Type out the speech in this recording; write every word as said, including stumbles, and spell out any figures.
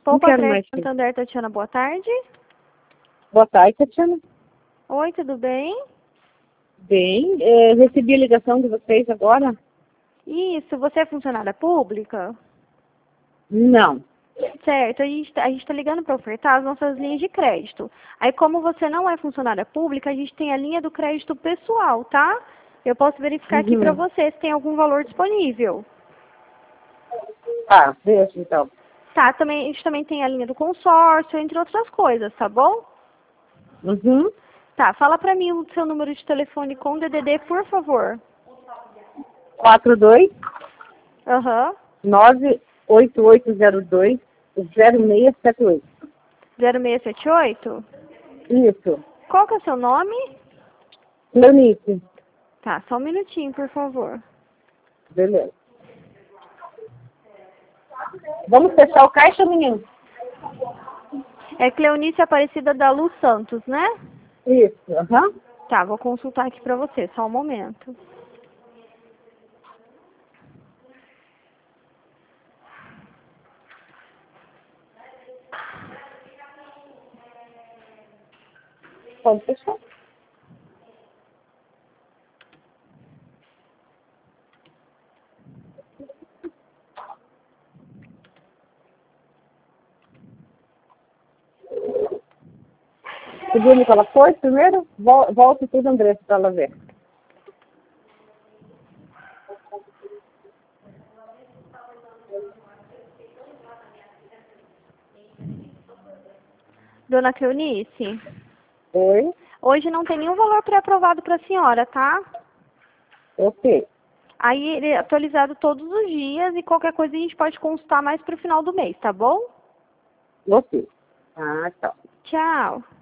Não Poupa quero Crédito mais. filho. Santander, Tatiana, boa tarde. Boa tarde, Tatiana. Oi, tudo bem? Bem, é, recebi a ligação de vocês agora? Isso, você é funcionária pública? Não. Certo, a gente a gente está ligando para ofertar as nossas linhas de crédito. Aí, como você não é funcionária pública, a gente tem a linha do crédito pessoal, tá? Eu posso verificar aqui para Uhum. você se tem algum valor disponível. Tá, veja então. Tá, também, a gente também tem a linha do consórcio, entre outras coisas, tá bom? Uhum. Tá, fala para mim o seu número de telefone com D D D, por favor. quatro dois Aham, nove oito oito zero dois zero seis sete oito. zero seis sete oito. Isso. Qual que é o seu nome? Leonice. Tá, só um minutinho, por favor. Beleza. Vamos fechar o caixa, menino? É Cleonice Aparecida da Luz Santos, né? Isso. Aham. Tá, vou consultar aqui pra você, só um momento. Pode fechar. Você viu onde ela foi primeiro? Vol- Volta e tudo, André, para ela ver. Dona Cleonice, Oi. hoje não tem nenhum valor pré-aprovado pra senhora, tá? Ok. Aí ele é atualizado todos os dias e qualquer coisa a gente pode consultar mais pro final do mês, tá bom? Ok. Ah, tá. Tchau.